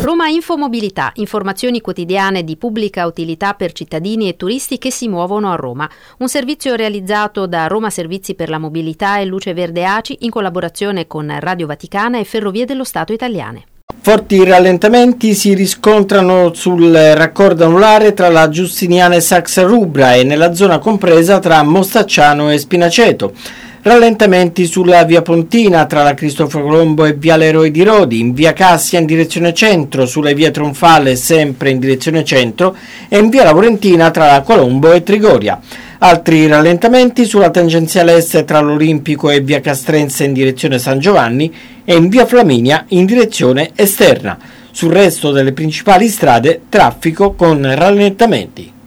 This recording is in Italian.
Roma Infomobilità, informazioni quotidiane di pubblica utilità per cittadini e turisti che si muovono a Roma. Un servizio realizzato da Roma Servizi per la Mobilità e Luce Verde ACI in collaborazione con Radio Vaticana e Ferrovie dello Stato italiane. Forti rallentamenti si riscontrano sul raccordo anulare tra la Giustiniana e Saxa Rubra e nella zona compresa tra Mostacciano e Spinaceto. Rallentamenti sulla via Pontina tra la Cristoforo Colombo e viale Eroi di Rodi, in via Cassia in direzione centro, sulle vie Tronfale sempre in direzione centro e in via Laurentina tra la Colombo e Trigoria. Altri rallentamenti sulla tangenziale est tra l'Olimpico e via Castrense in direzione San Giovanni e in via Flaminia in direzione esterna. Sul resto delle principali strade traffico con rallentamenti.